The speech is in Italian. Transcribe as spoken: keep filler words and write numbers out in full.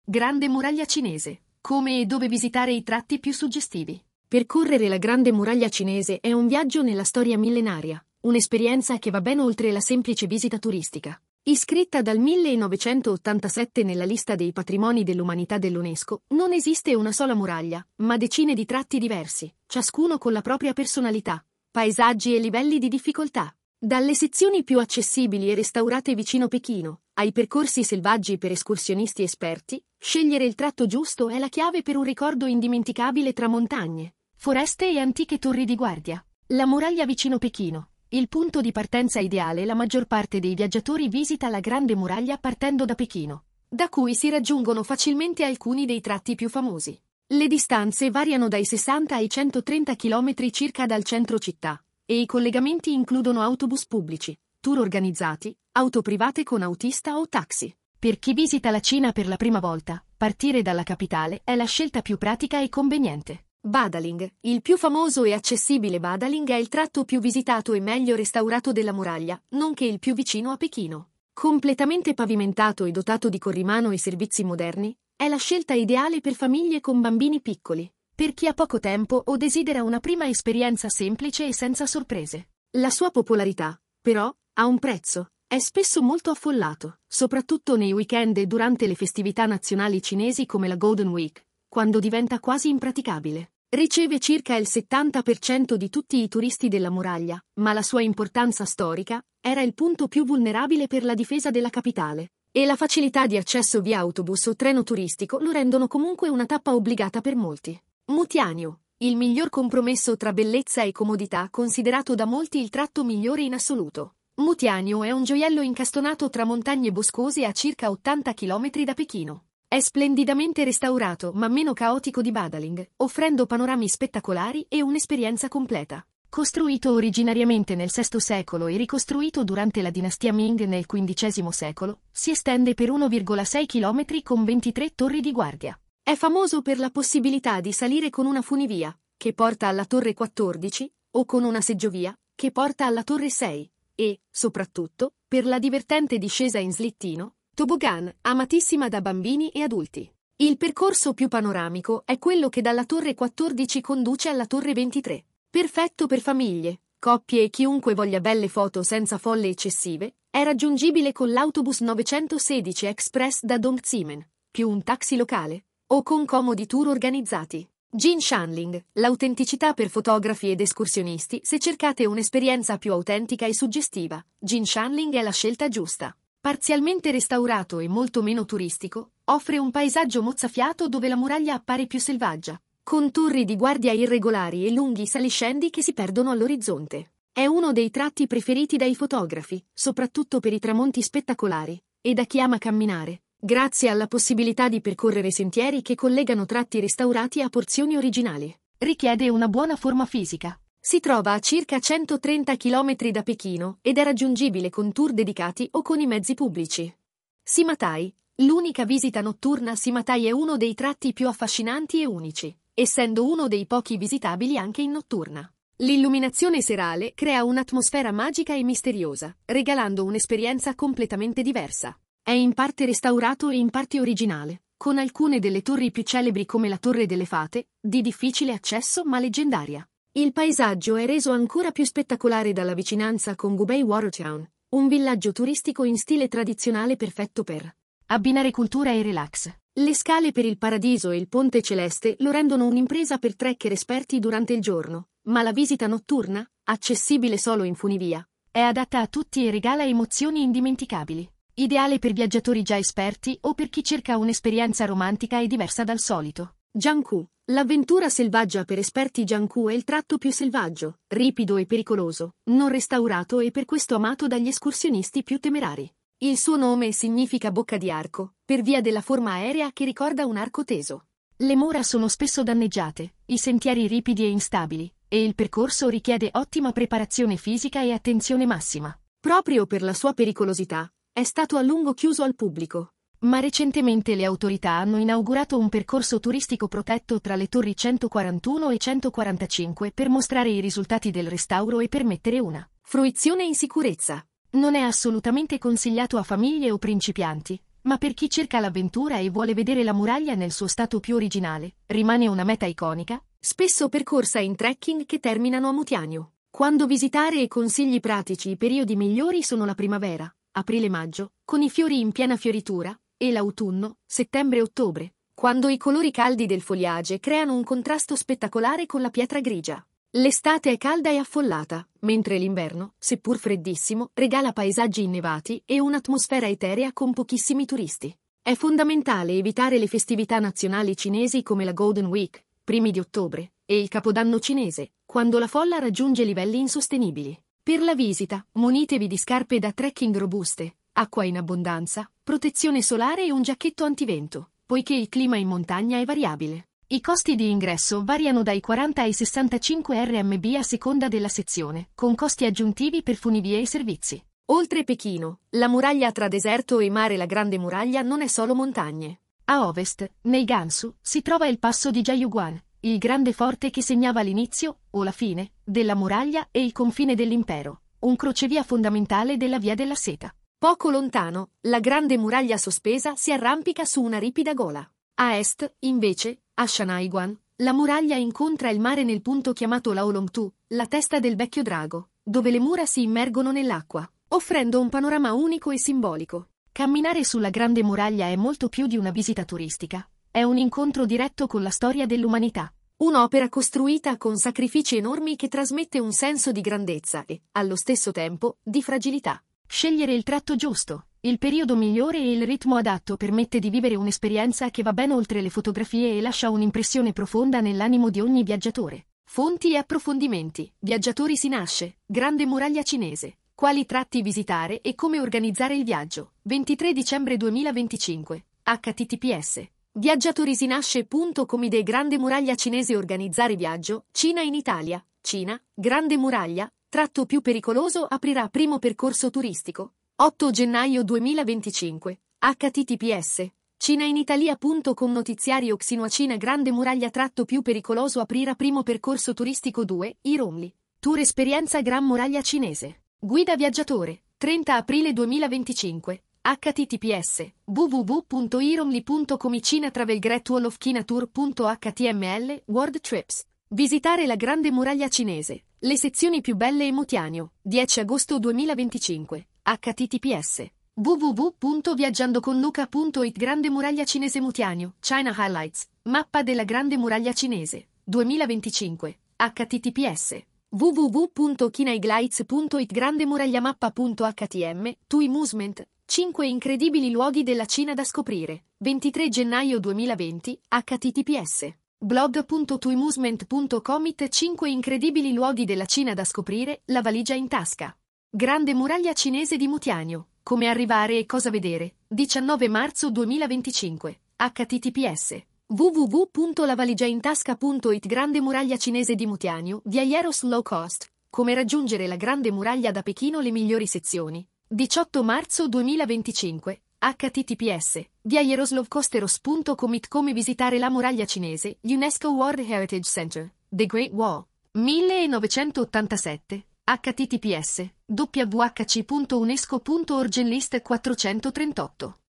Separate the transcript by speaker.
Speaker 1: Grande muraglia cinese. Come e dove visitare i tratti più suggestivi. Percorrere la Grande Muraglia Cinese è un viaggio nella storia millenaria, un'esperienza che va ben oltre la semplice visita turistica. Iscritta dal millenovecentottantasette nella lista dei patrimoni dell'umanità dell'UNESCO, non esiste una sola muraglia, ma decine di tratti diversi, ciascuno con la propria personalità, paesaggi e livelli di difficoltà. Dalle sezioni più accessibili e restaurate vicino Pechino, ai percorsi selvaggi per escursionisti esperti, scegliere il tratto giusto è la chiave per un ricordo indimenticabile tra montagne, foreste e antiche torri di guardia. La muraglia vicino Pechino. Il punto di partenza ideale. La maggior parte dei viaggiatori visita la Grande Muraglia partendo da Pechino, da cui si raggiungono facilmente alcuni dei tratti più famosi. Le distanze variano dai sessanta ai centotrenta chilometri circa dal centro città, e i collegamenti includono autobus pubblici, tour organizzati, auto private con autista o taxi. Per chi visita la Cina per la prima volta, partire dalla capitale è la scelta più pratica e conveniente. Badaling. Il più famoso e accessibile Badaling è il tratto più visitato e meglio restaurato della muraglia, nonché il più vicino a Pechino. Completamente pavimentato e dotato di corrimano e servizi moderni, è la scelta ideale per famiglie con bambini piccoli, per chi ha poco tempo o desidera una prima esperienza semplice e senza sorprese. La sua popolarità, però, ha un prezzo. È spesso molto affollato, soprattutto nei weekend e durante le festività nazionali cinesi come la Golden Week, quando diventa quasi impraticabile. Riceve circa il settanta per cento di tutti i turisti della muraglia, ma la sua importanza storica era il punto più vulnerabile per la difesa della capitale, e la facilità di accesso via autobus o treno turistico lo rendono comunque una tappa obbligata per molti. Mutianio. Il miglior compromesso tra bellezza e comodità, considerato da molti il tratto migliore in assoluto. Mutianio è un gioiello incastonato tra montagne boscose a circa ottanta chilometri da Pechino. È splendidamente restaurato ma meno caotico di Badaling, offrendo panorami spettacolari e un'esperienza completa. Costruito originariamente nel sesto secolo e ricostruito durante la dinastia Ming nel quindicesimo secolo, si estende per uno virgola sei chilometri con ventitré torri di guardia. È famoso per la possibilità di salire con una funivia, che porta alla torre quattordici, o con una seggiovia, che porta alla torre sei, e, soprattutto, per la divertente discesa in slittino, toboggan, amatissima da bambini e adulti. Il percorso più panoramico è quello che dalla torre quattordici conduce alla torre ventitré. Perfetto per famiglie, coppie e chiunque voglia belle foto senza folle eccessive, è raggiungibile con l'autobus novecentosedici Express da Dongzhimen, più un taxi locale, o con comodi tour organizzati. Jinshanling, l'autenticità per fotografi ed escursionisti. Se cercate un'esperienza più autentica e suggestiva, Jinshanling è la scelta giusta. Parzialmente restaurato e molto meno turistico, offre un paesaggio mozzafiato dove la muraglia appare più selvaggia, con torri di guardia irregolari e lunghi saliscendi che si perdono all'orizzonte. È uno dei tratti preferiti dai fotografi, soprattutto per i tramonti spettacolari, e da chi ama camminare, grazie alla possibilità di percorrere sentieri che collegano tratti restaurati a porzioni originali. Richiede una buona forma fisica. Si trova a circa centotrenta chilometri da Pechino ed è raggiungibile con tour dedicati o con i mezzi pubblici. Simatai. L'unica visita notturna a Simatai è uno dei tratti più affascinanti e unici, essendo uno dei pochi visitabili anche in notturna. L'illuminazione serale crea un'atmosfera magica e misteriosa, regalando un'esperienza completamente diversa. È in parte restaurato e in parte originale, con alcune delle torri più celebri come la Torre delle Fate, di difficile accesso ma leggendaria. Il paesaggio è reso ancora più spettacolare dalla vicinanza con Gubei Watertown, un villaggio turistico in stile tradizionale perfetto per abbinare cultura e relax. Le scale per il Paradiso e il Ponte Celeste lo rendono un'impresa per trekker esperti durante il giorno, ma la visita notturna, accessibile solo in funivia, è adatta a tutti e regala emozioni indimenticabili. Ideale per viaggiatori già esperti o per chi cerca un'esperienza romantica e diversa dal solito. Jiangku. L'avventura selvaggia per esperti. Jiangku è il tratto più selvaggio, ripido e pericoloso, non restaurato e per questo amato dagli escursionisti più temerari. Il suo nome significa bocca di arco, per via della forma aerea che ricorda un arco teso. Le mura sono spesso danneggiate, i sentieri ripidi e instabili, e il percorso richiede ottima preparazione fisica e attenzione massima. Proprio per la sua pericolosità, è stato a lungo chiuso al pubblico. Ma recentemente le autorità hanno inaugurato un percorso turistico protetto tra le torri centoquarantuno e centoquarantacinque per mostrare i risultati del restauro e permettere una fruizione in sicurezza. Non è assolutamente consigliato a famiglie o principianti, Ma per chi cerca l'avventura e vuole vedere la muraglia nel suo stato più originale, rimane una meta iconica, spesso percorsa in trekking che terminano a Mutianio. Quando visitare e consigli pratici, i periodi migliori sono la primavera, aprile-maggio, con i fiori in piena fioritura, e l'autunno, settembre-ottobre, quando i colori caldi del foliage creano un contrasto spettacolare con la pietra grigia. L'estate è calda e affollata, mentre l'inverno, seppur freddissimo, regala paesaggi innevati e un'atmosfera eterea con pochissimi turisti. È fondamentale evitare le festività nazionali cinesi come la Golden Week, primi di ottobre, e il Capodanno cinese, quando la folla raggiunge livelli insostenibili. Per la visita, munitevi di scarpe da trekking robuste, acqua in abbondanza, protezione solare e un giacchetto antivento, poiché il clima in montagna è variabile. I costi di ingresso variano dai quaranta ai sessantacinque RMB a seconda della sezione, con costi aggiuntivi per funivie e servizi. Oltre Pechino, la muraglia tra deserto e mare, la Grande Muraglia, non è solo montagne. A ovest, nei Gansu, si trova il passo di Jiayuguan, il grande forte che segnava l'inizio, o la fine, della muraglia e il confine dell'impero, un crocevia fondamentale della Via della Seta. Poco lontano, la Grande Muraglia sospesa si arrampica su una ripida gola. A est, invece, a Shanaiguan, la muraglia incontra il mare nel punto chiamato Laolongtu, la testa del vecchio drago, dove le mura si immergono nell'acqua, offrendo un panorama unico e simbolico. Camminare sulla Grande Muraglia è molto più di una visita turistica. È un incontro diretto con la storia dell'umanità. Un'opera costruita con sacrifici enormi che trasmette un senso di grandezza e, allo stesso tempo, di fragilità. Scegliere il tratto giusto, il periodo migliore e il ritmo adatto permette di vivere un'esperienza che va ben oltre le fotografie e lascia un'impressione profonda nell'animo di ogni viaggiatore. Fonti e approfondimenti. Viaggiatori si nasce. Grande Muraglia Cinese. Quali tratti visitare e come organizzare il viaggio. ventitré dicembre duemilaventicinque. H T T P S. Viaggiatorisinasce punto com. Idee Grande Muraglia Cinese. Organizzare viaggio. Cina in Italia. Cina. Grande Muraglia. Tratto più pericoloso aprirà primo percorso turistico. otto gennaio duemilaventicinque. H T T P S. Cinainitalia punto com. Notiziario Xinhua. Cina. Grande Muraglia tratto più pericoloso aprirà primo percorso turistico. due. Iromli. Tour esperienza Gran Muraglia Cinese. Guida viaggiatore. trenta aprile duemilaventicinque. H T T P S. w w w punto iromli punto com. Cina Travel Great Wall of China Tour punto h t m l. World Trips. Visitare la Grande Muraglia Cinese. Le sezioni più belle e Mutianio. dieci agosto duemilaventicinque. H T T P S. w w w punto viaggiandoconluca punto it. Grande Muraglia Cinese Mutianio. China Highlights. Mappa della Grande Muraglia Cinese. duemilaventicinque. H T T P S. w w w punto chinaiglights punto it. Grande Muraglia Mappa punto h t m. Tui Movement. cinque incredibili luoghi della Cina da scoprire. ventitré gennaio duemilaventi. H T T P S. blog punto tuimusement punto com. It. cinque incredibili luoghi della Cina da scoprire, la valigia in tasca. Grande Muraglia Cinese di Mutianio. Come arrivare e cosa vedere. diciannove marzo duemilaventicinque. H T T P S. w w w punto lavaligiaintasca punto it. Grande Muraglia Cinese di Mutianio. Viajeros low cost. Come raggiungere la Grande Muraglia da Pechino, le migliori sezioni. diciotto marzo duemilaventicinque. H T T P S. viajeroslovcosteros punto com. It. Come visitare la muraglia cinese, UNESCO World Heritage Center, The Great Wall. millenovecentottantasette. H T T P S. w h c punto unesco punto org. List quattrocentotrentotto.